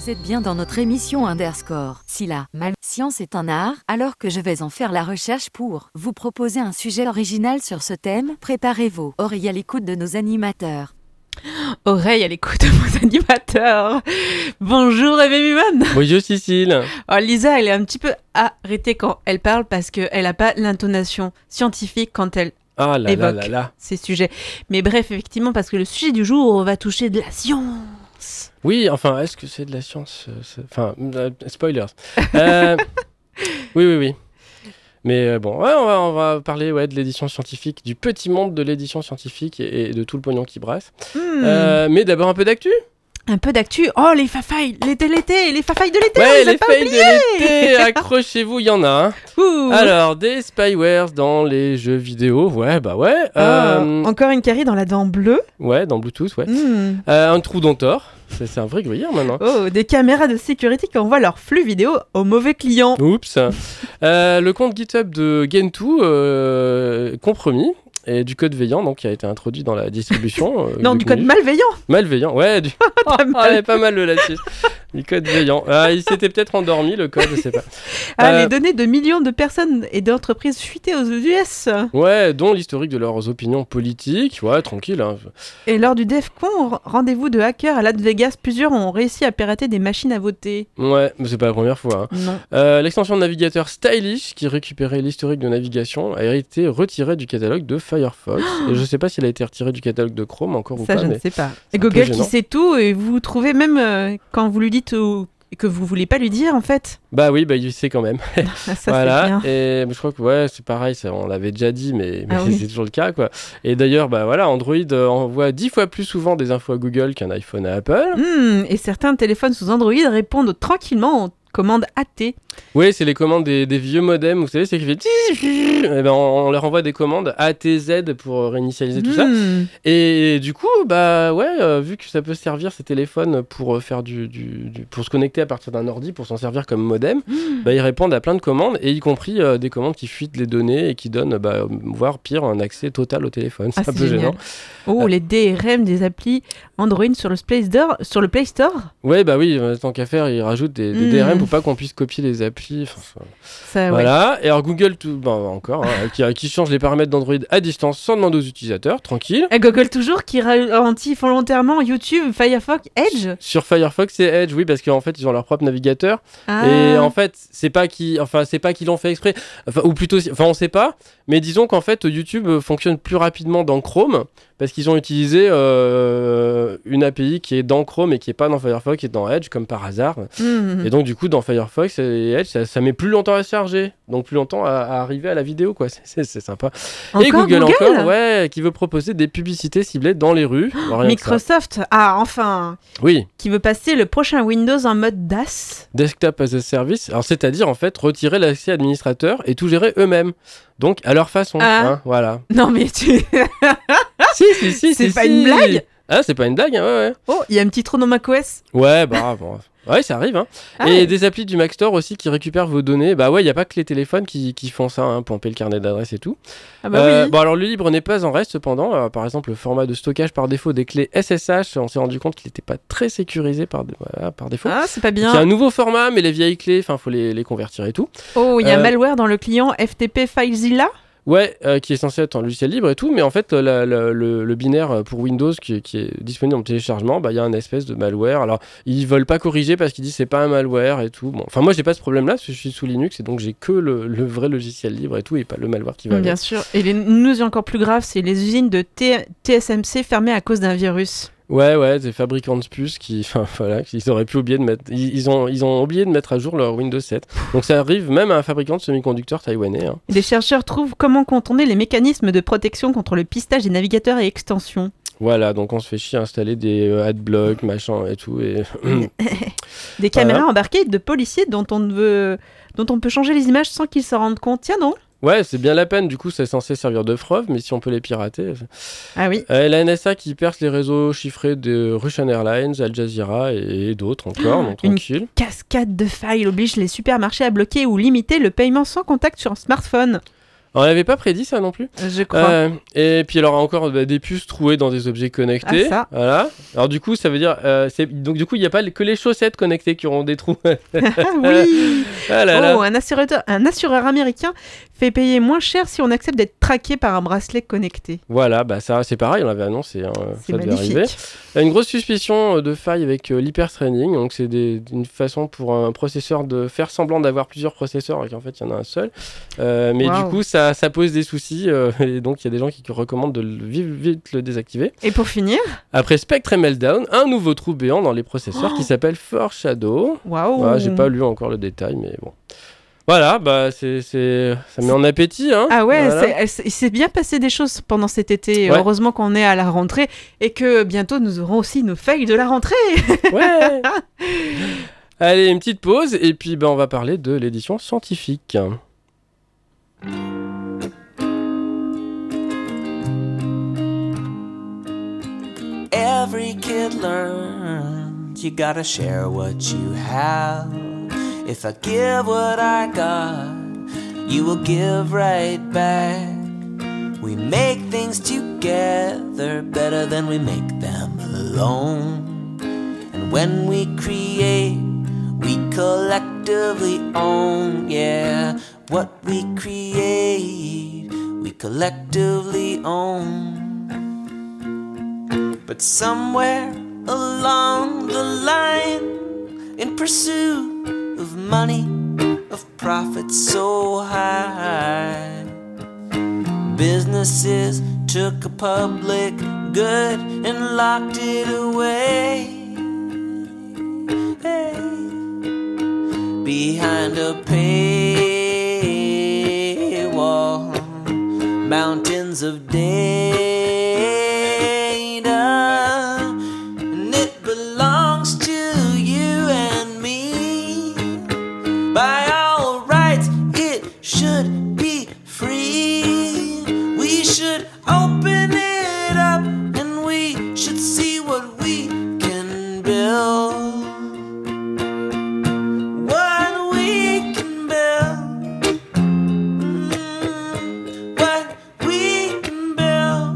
Vous êtes bien dans notre émission Underscore. Si la science est un art, alors que je vais en faire la recherche pour vous proposer un sujet original sur ce thème, préparez vos oreilles à l'écoute de nos animateurs. Oreille à l'écoute de vos animateurs. Bonjour Eve Muman. Bonjour Cécile. Oh, Lisa, elle est un petit peu arrêtée quand elle parle parce qu'elle n'a pas l'intonation scientifique quand elle évoque ces sujets. Mais bref, effectivement, parce que le sujet du jour va toucher de la science. Oui, enfin, est-ce que c'est de la science spoilers. Oui. Mais bon, ouais, on va parler de l'édition scientifique, du petit monde de l'édition scientifique et de tout le pognon qui brasse. Mais d'abord un peu d'actu. Un peu d'actu. Oh, les fafailles, les fafailles de l'été. Ouais, les failles de l'été, accrochez-vous, il y en a. Hein. Alors, des spywares dans les jeux vidéo, ouais. Encore une carie dans la dent bleue. Ouais, dans Bluetooth, ouais. Un trou d'entor. C'est un vrai gruyère maintenant. Oh, des caméras de sécurité qui envoient leur flux vidéo aux mauvais clients. Oups. Le compte GitHub de Gentoo compromis. Et du code veillant donc, qui a été introduit dans la distribution. Non, du code malveillant. Malveillant, ouais. Pas mal le lapsus. Du code veillant. Il s'était peut-être endormi, le code, je sais pas. Les données de millions de personnes et d'entreprises fuitées aux US. Ouais, dont l'historique de leurs opinions politiques. Ouais, tranquille. Hein. Et lors du DEFCON, rendez-vous de hackers à Las Vegas, plusieurs ont réussi à pirater des machines à voter. Ouais, mais c'est pas la première fois. Hein. Non. L'extension de navigateur Stylish, qui récupérait l'historique de navigation, a été retirée du catalogue de Firefox. Et je sais pas s'il a été retiré du catalogue de Chrome encore ou pas. Ça, je ne sais pas. Et Google qui sait tout, et vous trouvez même quand vous lui dites que vous voulez pas lui dire en fait. Bah oui, il sait quand même. Ça voilà. C'est bien. Et je crois que c'est pareil, on l'avait déjà dit, mais c'est toujours le cas quoi. Et d'ailleurs, Android envoie 10 fois plus souvent des infos à Google qu'un iPhone à Apple. Et certains téléphones sous Android répondent tranquillement aux commandes AT. Oui, c'est les commandes des vieux modems, vous savez, c'est qui fait on leur envoie des commandes ATZ pour réinitialiser tout ça. Et du coup, vu que ça peut servir ces téléphones pour faire pour se connecter à partir d'un ordi, pour s'en servir comme modem, ils répondent à plein de commandes, et y compris des commandes qui fuitent les données et qui donnent, voire pire, un accès total au téléphone. C'est un peu génial. Gênant. Les DRM des applis Android sur le Play Store. Ouais, tant qu'à faire, ils rajoutent des DRM pour pas qu'on puisse copier les applis. Voilà. Ouais. Et alors Google, qui change les paramètres d'Android à distance sans demander aux utilisateurs, tranquille. Et Google toujours qui ralentit volontairement YouTube, Firefox, Edge. Sur Firefox et Edge, oui, parce qu'en fait ils ont leur propre navigateur. Et en fait c'est pas qu'ils l'ont fait exprès. Ou plutôt, on sait pas. Mais disons qu'en fait YouTube fonctionne plus rapidement dans Chrome parce qu'ils ont utilisé une API qui est dans Chrome et qui est pas dans Firefox, qui est dans Edge comme par hasard. Et donc du coup dans Firefox et Edge ça met plus longtemps à se charger, donc plus longtemps à arriver à la vidéo quoi. C'est sympa. Et Google qui veut proposer des publicités ciblées dans les rues. Microsoft qui veut passer le prochain Windows en mode DAS, Desktop as a Service. Alors c'est-à-dire en fait retirer l'accès administrateur et tout gérer eux-mêmes. Donc à leur façon, voilà. Non mais tu si, c'est pas une blague. Ah, c'est pas une blague, ouais. Oh, il y a un petit trou dans macOS. Ouais, ouais, ça arrive, hein. Et des applis du Mac Store aussi qui récupèrent vos données. Il y a pas que les téléphones qui font ça, hein, pomper le carnet d'adresse et tout. Oui. Alors le libre n'est pas en reste cependant. Par exemple, le format de stockage par défaut des clés SSH, on s'est rendu compte qu'il n'était pas très sécurisé par défaut. Ah, c'est pas bien. Il y a un nouveau format, mais les vieilles clés, faut les convertir et tout. Oh, il y a un malware dans le client FTP FileZilla. Ouais, qui est censé être un logiciel libre et tout, mais en fait, le binaire pour Windows qui est disponible en téléchargement, il y a un espèce de malware. Alors, ils veulent pas corriger parce qu'ils disent c'est pas un malware et tout. Bon, moi, j'ai pas ce problème-là parce que je suis sous Linux et donc j'ai que le vrai logiciel libre et tout et pas le malware qui va avec. Bien sûr. Et les news encore plus graves, c'est les usines de TSMC fermées à cause d'un virus. Ouais, des fabricants de puces qu'ils auraient pu oublier de mettre. Ils ont oublié de mettre à jour leur Windows 7. Donc ça arrive même à un fabricant de semi-conducteurs taïwanais. Hein. Des chercheurs trouvent comment contourner les mécanismes de protection contre le pistage des navigateurs et extensions. Voilà, donc on se fait chier à installer des adblocks, machin et tout. Et des caméras embarquées de policiers dont on peut changer les images sans qu'ils s'en rendent compte. Tiens, non ? Ouais, c'est bien la peine, du coup c'est censé servir de preuve, mais si on peut les pirater... Ah oui. La NSA qui perce les réseaux chiffrés de Russian Airlines, Al Jazeera et d'autres encore, donc tranquille. Une cascade de failles oblige les supermarchés à bloquer ou limiter le paiement sans contact sur un smartphone. On n'avait pas prédit ça non plus. Je crois. Et puis alors encore des puces trouées dans des objets connectés. Ah, ça. Voilà. Alors du coup ça veut dire donc du coup il n'y a pas que les chaussettes connectées qui auront des trous. Oui. Ah là là. Un assureur américain fait payer moins cher si on accepte d'être traqué par un bracelet connecté. Voilà, bah ça c'est pareil, on l'avait annoncé. C'est ça devait arriver. Une grosse suspicion de faille avec l'hyperthreading. Donc c'est une façon pour un processeur de faire semblant d'avoir plusieurs processeurs et qu'en fait il y en a un seul. Mais du coup ça pose des soucis et donc il y a des gens qui recommandent de vite le désactiver. Et pour finir, après Spectre et Meltdown, un nouveau trou béant dans les processeurs qui s'appelle Foreshadow. Waouh. Voilà, j'ai pas lu encore le détail, mais bon. Voilà, bah ça met en appétit. Hein. Ah ouais, voilà. il s'est bien passé des choses pendant cet été. Ouais. Heureusement qu'on est à la rentrée et que bientôt nous aurons aussi nos feuilles de la rentrée. Ouais. Allez, une petite pause et puis on va parler de l'édition scientifique. Every kid learns you gotta share what you have. If I give what I got, you will give right back. We make things together better than we make them alone. And when we create, we collectively own. Yeah, what we create, we collectively own. But somewhere along the line, in pursuit of money, of profit so high, businesses took a public good and locked it away. Hey. Behind a paywall, mountains of data, and it belongs to you and me. By all rights, it should be free. We should open it up and we should see what we can build. What we can build. What we can build.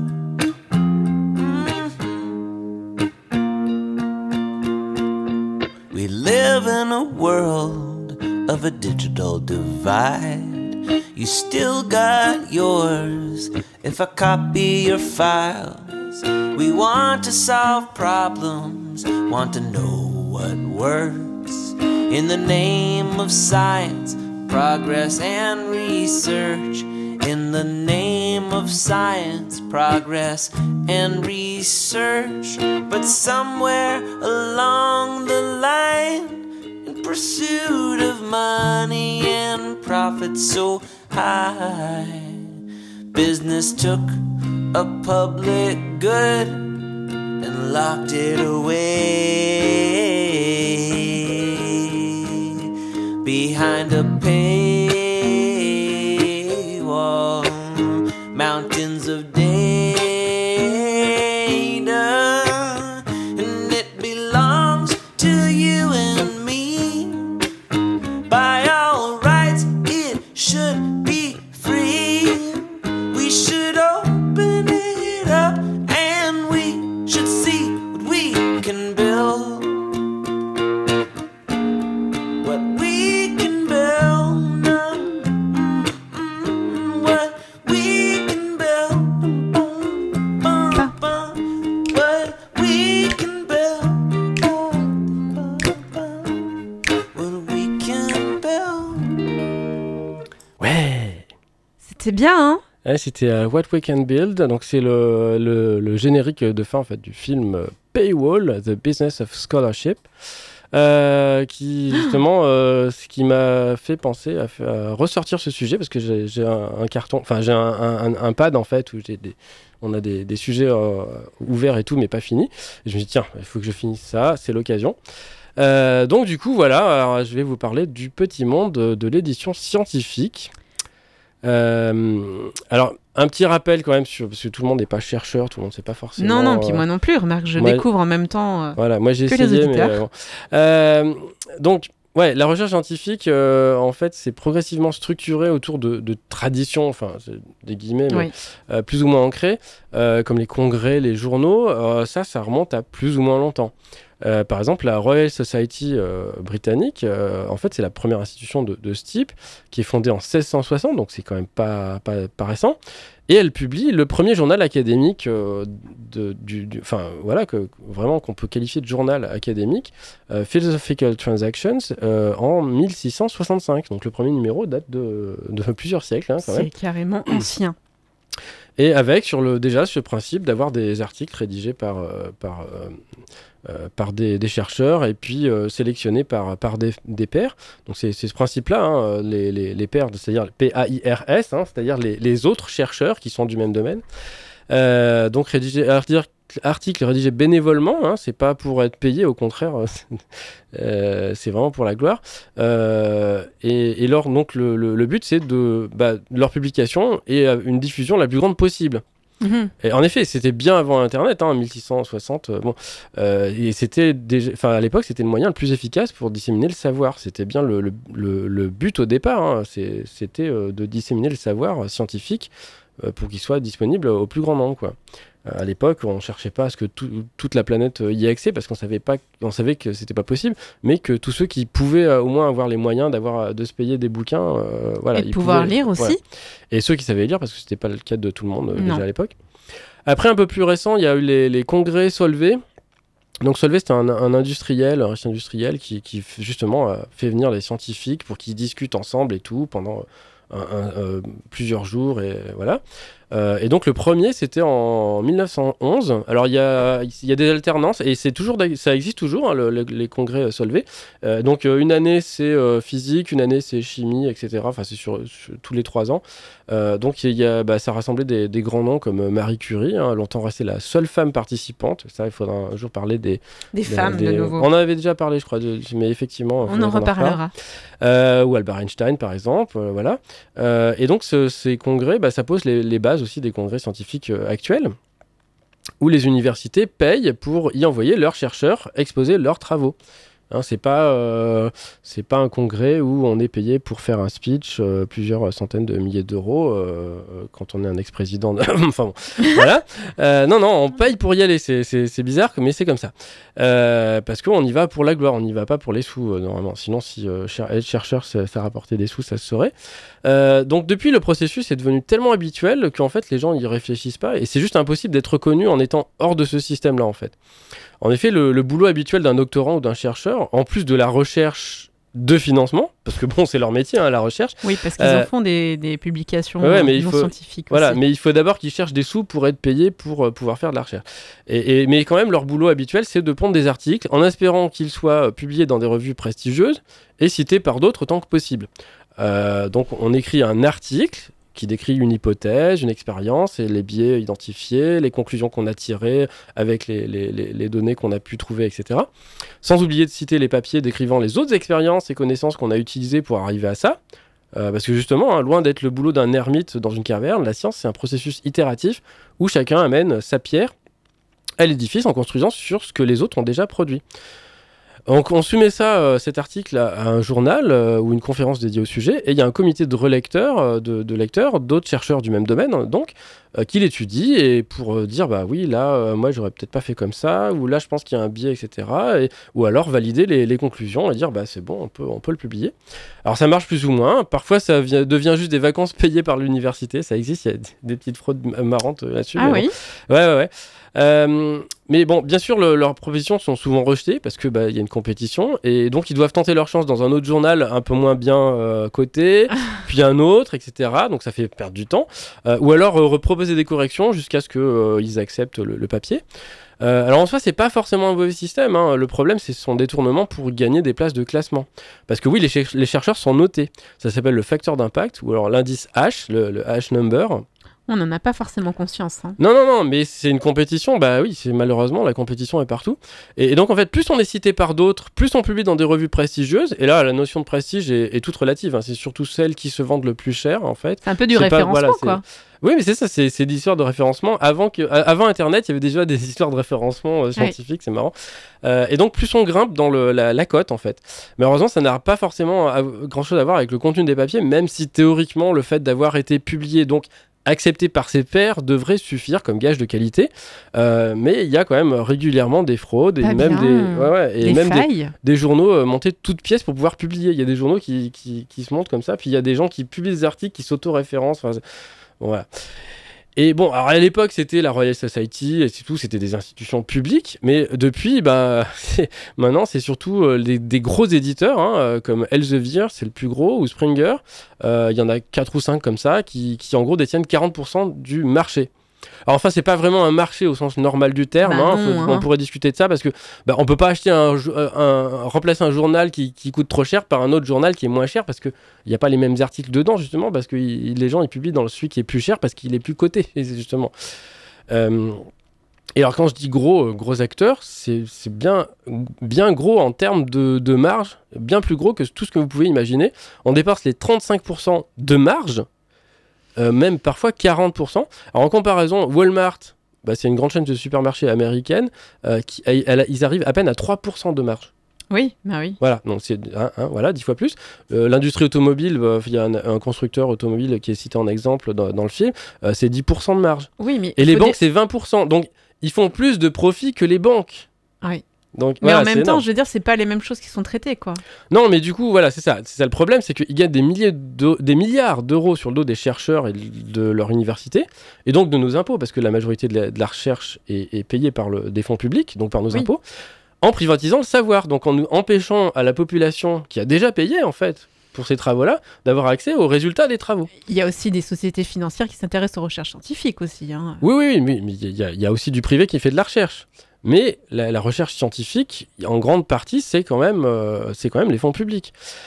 We live in a world of a digital divide. You still got yours if I copy your files. We want to solve problems, want to know what works. In the name of science, progress and research. In the name of science, progress and research. But somewhere along the line, in pursuit of money and profit so high, business took a public good and locked it away. Behind a paywall, mountains of data, and it belongs to you and me. By all rights, it should be free. We should open it up and we should see what we can build. What we can build. What we can build. What we can build. What we can build. Ouais. C'était bien, hein? Ouais, c'était What We Can Build. Donc c'est le générique de fin en fait du film Paywall, The Business of Scholarship, qui justement, ce qui m'a fait penser à ressortir ce sujet parce que j'ai un carton, enfin j'ai un pad en fait où on a des sujets ouverts et tout, mais pas finis. Et je me dis tiens, il faut que je finisse ça, c'est l'occasion. Donc du coup voilà, alors, je vais vous parler du petit monde de l'édition scientifique. Alors un petit rappel quand même parce que tout le monde n'est pas chercheur, tout le monde ne sait pas forcément. Non, puis moi non plus, remarque, je découvre en même temps voilà, moi j'ai que essayé, les auditeurs. mais donc Ouais, la recherche scientifique, en fait, c'est progressivement structuré autour de traditions, enfin, c'est des guillemets, mais plus ou moins ancrées, comme les congrès, les journaux. Ça remonte à plus ou moins longtemps. Par exemple, la Royal Society britannique, en fait, c'est la première institution de ce type, qui est fondée en 1660, donc c'est quand même pas récent. Et elle publie le premier journal académique qu'on peut qualifier de journal académique, Philosophical Transactions, en 1665. Donc le premier numéro date de plusieurs siècles. Quand même. C'est carrément ancien. Et avec déjà ce principe d'avoir des articles rédigés par des chercheurs et puis sélectionnés par des pairs. Donc c'est ce principe-là, les pairs, c'est-à-dire PAIRS, c'est-à-dire les autres chercheurs qui sont du même domaine. Donc articles rédigés bénévolement, c'est pas pour être payé, au contraire, c'est vraiment pour la gloire. Et donc le but, c'est de leur publication et une diffusion la plus grande possible. Et en effet, c'était bien avant Internet, 1660. Et c'était à l'époque, c'était le moyen le plus efficace pour disséminer le savoir. C'était bien le but au départ. C'était de disséminer le savoir scientifique pour qu'il soit disponible au plus grand nombre, quoi. À l'époque, on ne cherchait pas à ce que toute la planète y ait accès, parce qu'on savait que c'était pas possible, mais que tous ceux qui pouvaient au moins avoir les moyens de se payer des bouquins, et de pouvoir lire aussi. Voilà. Et ceux qui savaient lire, parce que c'était pas le cas de tout le monde déjà à l'époque. Après, un peu plus récent, il y a eu les congrès Solvay. Donc Solvay, c'était un riche industriel qui justement fait venir les scientifiques pour qu'ils discutent ensemble et tout pendant plusieurs jours, et voilà. Et donc le premier, c'était en 1911. Alors il y a des alternances, et ça existe toujours, les congrès Solvay. Donc une année c'est physique, une année c'est chimie, etc. Enfin c'est sur tous les 3 ans. Donc ça rassemblait des grands noms comme Marie Curie, longtemps restée la seule femme participante. Ça, il faudra un jour parler des femmes de nouveau. On en avait déjà parlé, je crois, mais effectivement on en reparlera. Ou Albert Einstein par exemple, voilà. Et donc ces congrès, ça pose les bases aussi des congrès scientifiques actuels, où les universités payent pour y envoyer leurs chercheurs exposer leurs travaux. C'est pas un congrès où on est payé pour faire un speech plusieurs centaines de milliers d'euros quand on est un ex-président. Enfin bon, voilà. Non, on paye pour y aller. C'est bizarre, mais c'est comme ça. Parce qu'on y va pour la gloire, on n'y va pas pour les sous normalement. Sinon, si être chercheur, ça rapportait des sous, ça se saurait. Donc depuis, le processus est devenu tellement habituel qu'en fait, les gens n'y réfléchissent pas, et c'est juste impossible d'être reconnu en étant hors de ce système-là, en fait. En effet, le boulot habituel d'un doctorant ou d'un chercheur, en plus de la recherche de financement, parce que c'est leur métier, la recherche. Oui, parce qu'ils en font des publications scientifiques. Voilà, aussi. mais il faut d'abord qu'ils cherchent des sous pour être payés pour pouvoir faire de la recherche. Mais quand même, leur boulot habituel, c'est de pondre des articles en espérant qu'ils soient publiés dans des revues prestigieuses et cités par d'autres autant que possible. Donc, on écrit un article qui décrit une hypothèse, une expérience, et les biais identifiés, les conclusions qu'on a tirées avec les données qu'on a pu trouver, etc. Sans oublier de citer les papiers décrivant les autres expériences et connaissances qu'on a utilisées pour arriver à ça. Parce que justement, loin d'être le boulot d'un ermite dans une caverne, la science, c'est un processus itératif où chacun amène sa pierre à l'édifice en construisant sur ce que les autres ont déjà produit. Donc on soumet cet article à un journal ou une conférence dédiée au sujet, et il y a un comité de relecteurs, de lecteurs, d'autres chercheurs du même domaine, donc, qui l'étudient, et pour dire, oui, là, moi, j'aurais peut-être pas fait comme ça, ou là, je pense qu'il y a un biais, etc. Ou alors valider les conclusions et dire, c'est bon, on peut le publier. Alors ça marche plus ou moins, parfois ça devient juste des vacances payées par l'université, ça existe, il y a des petites fraudes marrantes là-dessus. Ah oui. Ouais. Mais bon, bien sûr, leurs propositions sont souvent rejetées parce que y a une compétition, et donc ils doivent tenter leur chance dans un autre journal un peu moins bien coté, puis un autre, etc. Donc ça fait perdre du temps. Ou alors reproposer des corrections jusqu'à ce qu'ils acceptent le papier. Alors en soi, c'est pas forcément un mauvais système. Le problème, c'est son détournement pour gagner des places de classement. Parce que oui, les chercheurs sont notés. Ça s'appelle le facteur d'impact, ou alors l'indice H, le H number. On n'en a pas forcément conscience. Hein. Non, mais c'est une compétition, bah oui, malheureusement, la compétition est partout. Et donc, en fait, plus on est cité par d'autres, plus on publie dans des revues prestigieuses, et là, la notion de prestige est toute relative, hein. C'est surtout celles qui se vendent le plus cher, en fait. C'est un peu du référencement, quoi. Oui, mais c'est ça, c'est des histoires de référencement. Avant Internet, il y avait déjà des histoires de référencement scientifique, c'est marrant. Et donc, plus on grimpe dans la cote, en fait. Mais heureusement, ça n'a pas forcément grand-chose à voir avec le contenu des papiers, même si théoriquement, le fait d'avoir été publié, donc accepté par ses pairs, devrait suffire comme gage de qualité. Mais il y a quand même régulièrement des fraudes et même des journaux montés de toutes pièces pour pouvoir publier. Il y a des journaux qui se montent comme ça, puis il y a des gens qui publient des articles qui s'auto-référencent. Voilà. Et bon, alors à l'époque, c'était la Royal Society, et c'est tout, c'était des institutions publiques, mais depuis, maintenant, c'est surtout des gros éditeurs, hein, comme Elsevier, c'est le plus gros, ou Springer, il y en a 4 ou 5 comme ça, qui en gros détiennent 40% du marché. Alors enfin, c'est pas vraiment un marché au sens normal du terme, on pourrait discuter de ça, parce que on peut pas acheter remplacer un journal qui coûte trop cher par un autre journal qui est moins cher, parce qu'il n'y a pas les mêmes articles dedans, justement, parce que les gens ils publient dans celui qui est plus cher, parce qu'il est plus coté, justement. Et alors quand je dis gros acteurs, c'est bien gros en termes de marge, bien plus gros que tout ce que vous pouvez imaginer. On dépasse les 35% de marge, même parfois 40%. Alors en comparaison, Walmart, c'est une grande chaîne de supermarchés américaine, ils arrivent à peine à 3% de marge. Oui, bah oui. Voilà, donc c'est 10 fois plus. L'industrie automobile, il y a un constructeur automobile qui est cité en exemple dans le film, c'est 10% de marge. Oui, mais et les banques, c'est 20%. Donc ils font plus de profit que les banques. Oui. Donc, mais en même temps, je veux dire, c'est pas les mêmes choses qui sont traitées, quoi. Non, mais du coup, voilà, c'est ça le problème, c'est qu'ils gagnent des milliards d'euros sur le dos des chercheurs et de leur université, et donc de nos impôts, parce que la majorité de la recherche est payée par des fonds publics, donc par nos impôts, en privatisant le savoir, donc en nous empêchant à la population qui a déjà payé, en fait, pour ces travaux-là, d'avoir accès aux résultats des travaux. Il y a aussi des sociétés financières qui s'intéressent aux recherches scientifiques aussi. Hein. Oui, mais il y a aussi du privé qui fait de la recherche. Mais la recherche scientifique, en grande partie, c'est quand même les fonds publics.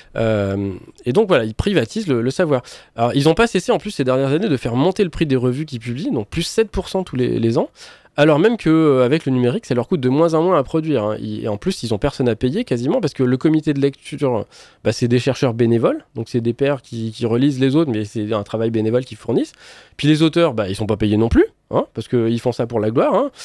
Et donc voilà, ils privatisent le savoir. Alors, ils n'ont pas cessé en plus ces dernières années de faire monter le prix des revues qu'ils publient, donc plus 7% tous les ans. Alors même qu'avec le numérique, ça leur coûte de moins en moins à produire. Hein. Et en plus, ils n'ont personne à payer quasiment, parce que le comité de lecture, c'est des chercheurs bénévoles. Donc c'est des pairs qui relisent les autres, mais c'est un travail bénévole qu'ils fournissent. Puis les auteurs, ils ne sont pas payés non plus, hein, parce qu'ils font ça pour la gloire. Hein.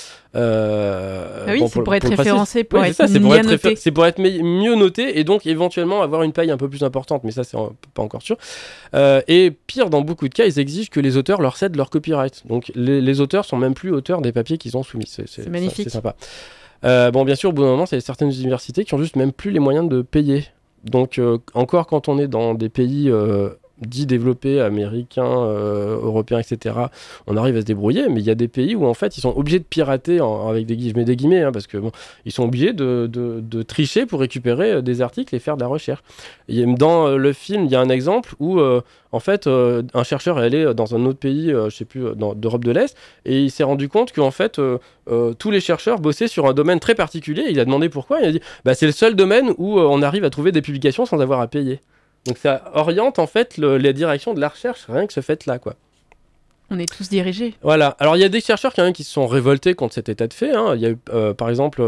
C'est pour être référencé, pour être mieux noté. C'est pour être mieux noté et donc éventuellement avoir une paye un peu plus importante, mais ça, c'est pas encore sûr. Et pire, dans beaucoup de cas, ils exigent que les auteurs leur cèdent leur copyright. Donc les auteurs sont même plus auteurs des papiers qu'ils ont soumis. C'est magnifique. C'est sympa. Bien sûr, au bout d'un moment, c'est certaines universités qui ont juste même plus les moyens de payer. Donc encore quand on est dans des pays dits développés, américains, européens, etc., on arrive à se débrouiller, mais il y a des pays où en fait ils sont obligés de pirater, avec je mets des guillemets, hein, parce que ils sont obligés de tricher pour récupérer des articles et faire de la recherche. Dans le film, il y a un exemple où en fait un chercheur est allé dans un autre pays, je sais plus, d'Europe de l'Est, et il s'est rendu compte qu'en fait tous les chercheurs bossaient sur un domaine très particulier. Il a demandé pourquoi, il a dit c'est le seul domaine où on arrive à trouver des publications sans avoir à payer. Donc ça oriente en fait les directions de la recherche, rien que ce fait-là, quoi. On est tous dirigés. Voilà. Alors il y a des chercheurs quand même qui se sont révoltés contre cet état de fait. Hein. Il y a eu par exemple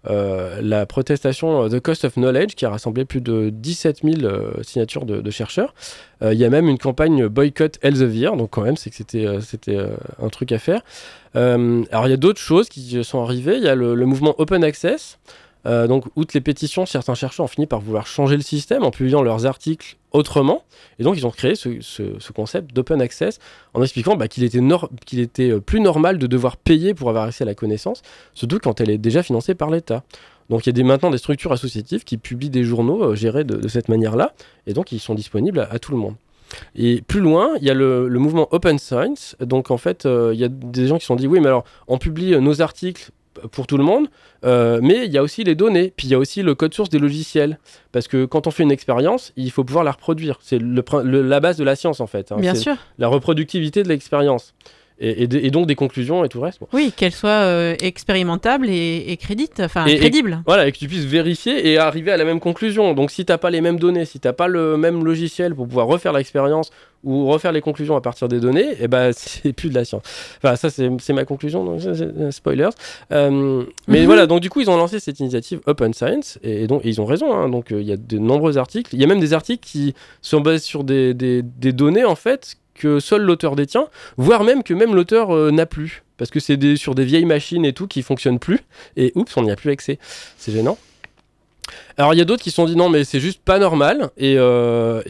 la protestation The Cost of Knowledge qui a rassemblé plus de 17 000 signatures de chercheurs. Il y a même une campagne Boycott Elsevier, donc quand même c'est que c'était un truc à faire. Alors il y a d'autres choses qui sont arrivées. Il y a le mouvement Open Access. Donc, outre les pétitions, certains chercheurs ont fini par vouloir changer le système en publiant leurs articles autrement. Et donc, ils ont créé ce concept d'open access en expliquant qu'il était plus normal de devoir payer pour avoir accès à la connaissance, surtout quand elle est déjà financée par l'État. Donc, il y a maintenant des structures associatives qui publient des journaux gérés de cette manière-là, et donc ils sont disponibles à tout le monde. Et plus loin, il y a le mouvement Open Science. Donc, en fait, il y a des gens qui se sont dit, oui, mais alors, on publie nos articles pour tout le monde, mais il y a aussi les données, puis il y a aussi le code source des logiciels, parce que quand on fait une expérience, il faut pouvoir la reproduire. C'est la base de la science en fait. Hein. Bien sûr. La reproductivité de l'expérience. Et donc des conclusions et tout le reste. Bon. Oui, qu'elles soient expérimentables et crédibles. Voilà, et que tu puisses vérifier et arriver à la même conclusion. Donc si tu n'as pas les mêmes données, si tu n'as pas le même logiciel pour pouvoir refaire l'expérience ou refaire les conclusions à partir des données, et ben c'est plus de la science. Enfin, ça c'est ma conclusion, donc spoilers. Mais voilà, donc du coup ils ont lancé cette initiative Open Science, et donc ils ont raison, hein, donc il y a de nombreux articles, il y a même des articles qui sont basés sur des données en fait que seul l'auteur détient, voire même que même l'auteur n'a plus, parce que c'est sur des vieilles machines et tout qui fonctionnent plus, et oups, on n'y a plus accès, c'est gênant. Alors il y a d'autres qui se sont dit non mais c'est juste pas normal et on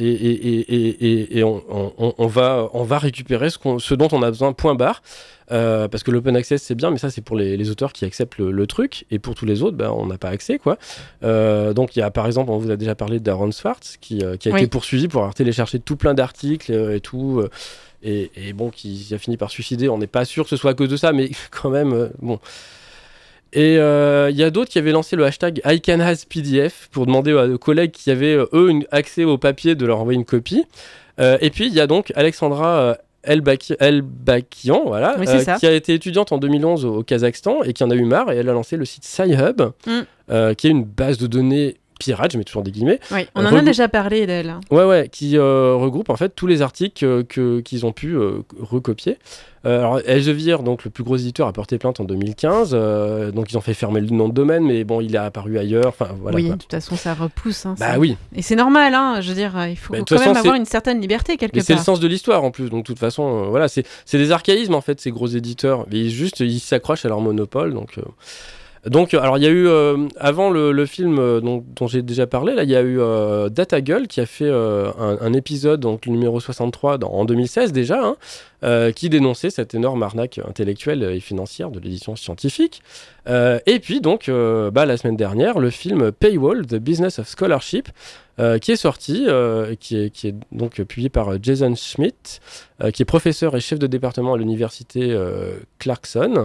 va récupérer ce dont on a besoin, point barre, parce que l'open access c'est bien, mais ça c'est pour les auteurs qui acceptent le truc, et pour tous les autres on n'a pas accès quoi. Donc il y a par exemple, on vous a déjà parlé d'Aaron Swartz qui a été poursuivi pour avoir téléchargé tout plein d'articles et tout, et bon, qui a fini par se suicider. On n'est pas sûr que ce soit à cause de ça, mais quand même bon. Et il y a d'autres qui avaient lancé le hashtag ICanHasPDF pour demander aux collègues qui avaient accès au papier de leur envoyer une copie. Et puis il y a donc Alexandra Elbakian, voilà, qui a été étudiante en 2011 au Kazakhstan et qui en a eu marre, et elle a lancé le site Sci-Hub, qui est une base de données pirate, je mets toujours des guillemets. Oui, on en a déjà parlé d'elle. Ouais, qui regroupe en fait tous les articles qu'ils ont pu recopier. Alors Elsevier, donc le plus gros éditeur, a porté plainte en 2015, donc ils ont fait fermer le nom de domaine, mais bon, il est apparu ailleurs. Enfin voilà. Oui, quoi. de toute façon, ça repousse. Hein, bah oui. Et c'est normal, hein. Je veux dire, il faut quand même avoir une certaine liberté quelque part. C'est le sens de l'histoire en plus, donc de toute façon, voilà, c'est des archaïsmes en fait, ces gros éditeurs, mais ils s'accrochent à leur monopole, donc, alors il y a eu, avant le film dont j'ai déjà parlé, là, il y a eu DataGull qui a fait un épisode, donc le numéro 63, en 2016 déjà, qui dénonçait cette énorme arnaque intellectuelle et financière de l'édition scientifique. Et puis donc, la semaine dernière, le film Paywall, The Business of Scholarship, qui est sorti, qui est donc publié par Jason Schmidt, qui est professeur et chef de département à l'université Clarkson.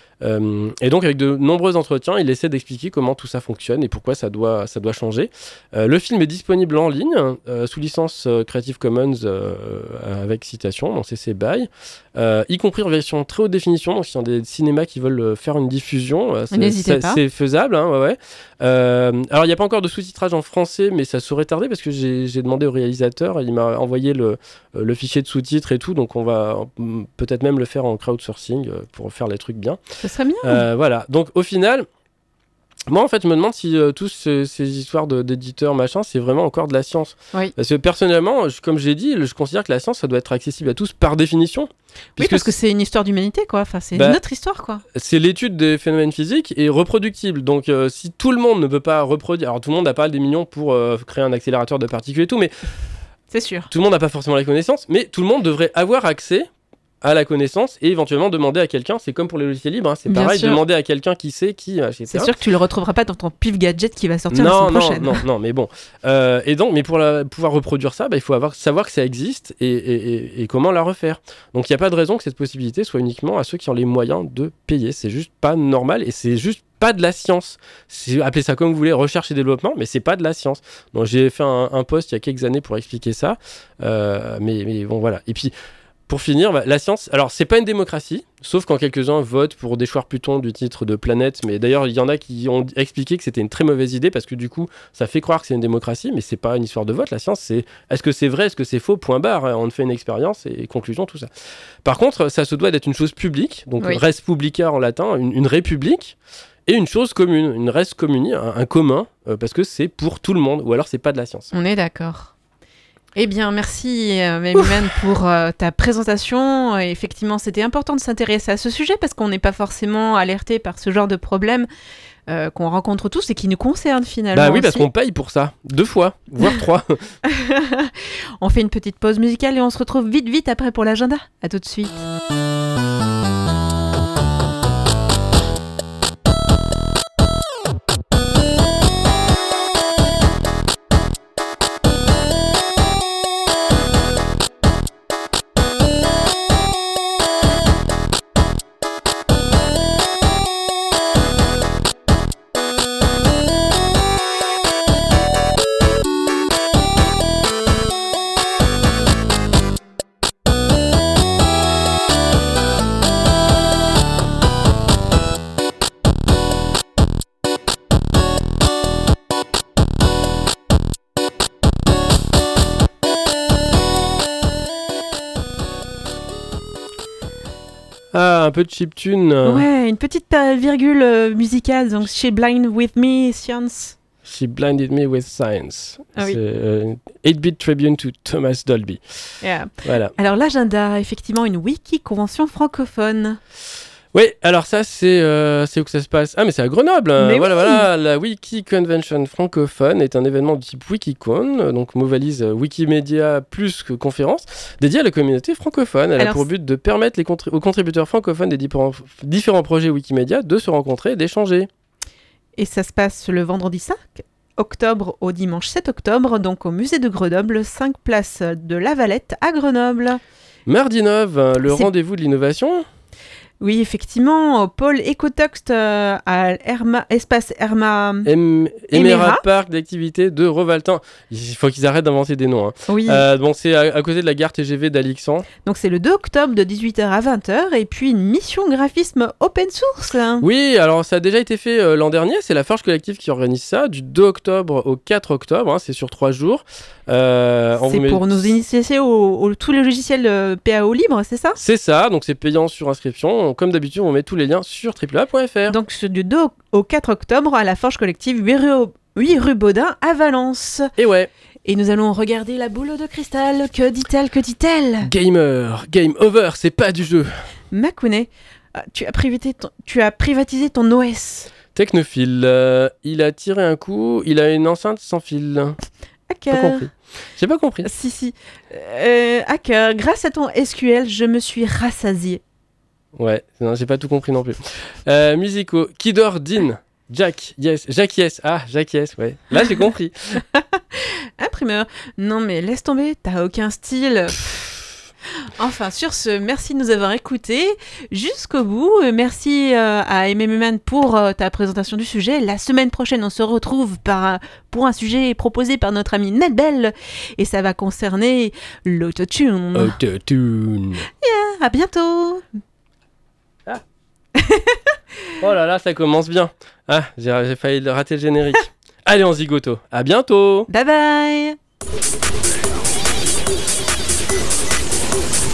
Et donc avec de nombreux entretiens, il essaie d'expliquer comment tout ça fonctionne et pourquoi ça doit changer. Le film est disponible en ligne sous licence Creative Commons avec citation, donc c'est BY, y compris en version très haute définition. Donc s'il y a des cinémas qui veulent faire une diffusion, c'est faisable, hein, ouais. Alors il n'y a pas encore de sous-titrage en français, mais ça saurait tarder parce que j'ai demandé au réalisateur, il m'a envoyé le fichier de sous-titres et tout, donc on va peut-être même le faire en crowdsourcing pour faire les trucs bien. Ça serait bien. Voilà, donc au final, moi en fait je me demande si tous ces histoires d'éditeurs machin, c'est vraiment encore de la science. Oui. Parce que personnellement, comme j'ai dit, je considère que la science ça doit être accessible à tous par définition. Oui, parce que c'est une histoire d'humanité quoi, enfin c'est notre histoire quoi. C'est l'étude des phénomènes physiques et reproductible, donc si tout le monde ne peut pas reproduire, alors tout le monde n'a pas des millions pour créer un accélérateur de particules et tout, mais c'est sûr. Tout le monde n'a pas forcément la connaissance, mais tout le monde devrait avoir accès à la connaissance et éventuellement demander à quelqu'un, c'est comme pour les logiciels libres, hein, c'est bien pareil, sûr. demander à quelqu'un qui sait, etc. C'est sûr que tu le retrouveras pas dans ton pif gadget qui va sortir la semaine prochaine. Non, mais bon. Et donc, mais pour pouvoir reproduire ça, il faut savoir que ça existe et comment la refaire. Donc il n'y a pas de raison que cette possibilité soit uniquement à ceux qui ont les moyens de payer. C'est juste pas normal et c'est juste pas de la science. Appelez ça comme vous voulez, recherche et développement, mais c'est pas de la science. Donc j'ai fait un post il y a quelques années pour expliquer ça, mais bon voilà. Et puis pour finir, la science, alors c'est pas une démocratie, sauf quand quelques-uns votent pour déchoir Pluton du titre de planète, mais d'ailleurs il y en a qui ont expliqué que c'était une très mauvaise idée parce que du coup ça fait croire que c'est une démocratie, mais c'est pas une histoire de vote. La science, c'est est-ce que c'est vrai, est-ce que c'est faux, point barre, on fait une expérience et conclusion, tout ça. Par contre, ça se doit d'être une chose publique, donc res publica en latin, une république, et une chose commune, une res communi, un commun, parce que c'est pour tout le monde, ou alors c'est pas de la science. On est d'accord. Eh bien, merci Mémimène pour ta présentation. Effectivement, c'était important de s'intéresser à ce sujet parce qu'on n'est pas forcément alerté par ce genre de problème qu'on rencontre tous et qui nous concerne finalement. Bah oui, parce qu'on paye pour ça, 2 fois, voire 3. On fait une petite pause musicale et on se retrouve vite après pour l'agenda. À tout de suite. Ah, un peu de chiptune. Ouais, une petite virgule musicale. Donc, She Blind With Me, Science. She Blinded Me With Science. Ah, oui. C'est 8-bit tribute to Thomas Dolby. Yeah. Voilà. Alors, l'agenda, effectivement, une wiki convention francophone. Oui, alors ça, c'est où que ça se passe ? Ah, mais c'est à Grenoble. Voilà, la Wiki Convention francophone est un événement de type Wikicon, donc mot valise Wikimedia plus que conférence, dédié à la communauté francophone. Elle a pour but de permettre aux contributeurs francophones des différents projets Wikimedia de se rencontrer et d'échanger. Et ça se passe le vendredi 5 octobre au dimanche 7 octobre, donc au musée de Grenoble, 5 places de La Valette à Grenoble. Mardi 9, le rendez-vous de l'innovation. Oui, effectivement, au pôle Ecotoxt à Espace Emera Parc d'activités de Revaltin. Il faut qu'ils arrêtent d'inventer des noms. Hein. Oui. Bon, c'est à côté de la gare TGV d'Alixan. Donc c'est le 2 octobre de 18h à 20h et puis une mission graphisme open source. Oui, alors ça a déjà été fait l'an dernier. C'est la Forge Collective qui organise ça du 2 octobre au 4 octobre. Hein, c'est sur 3 jours. C'est pour nous initier tous les logiciels PAO libre, c'est ça ? C'est ça, donc c'est payant sur inscription. Comme d'habitude, on met tous les liens sur AAA.fr. Donc du 2 au 4 octobre à la Forge Collective 8 rue Baudin à Valence. Et ouais. Et nous allons regarder la boule de cristal. Que dit-elle Gamer, game over, c'est pas du jeu. Makune, tu as privatisé ton OS. Technophile, il a tiré un coup, il a une enceinte sans fil. Hacker. J'ai pas compris. Si. Hacker, grâce à ton SQL, je me suis rassasié. Ouais, non, j'ai pas tout compris non plus. Musico, Kidor Din, Jack Yes, ouais. Là, j'ai compris. Imprimeur. Non, mais laisse tomber, t'as aucun style. Enfin, sur ce, merci de nous avoir écoutés jusqu'au bout. Merci à MMMan pour ta présentation du sujet. La semaine prochaine, on se retrouve pour un sujet proposé par notre ami Netbell. Et ça va concerner l'autotune. Autotune. Yeah, à bientôt. Ah. Oh là là, ça commence bien. Ah, j'ai failli rater le générique. Allez, en zigoto. À bientôt. Bye bye.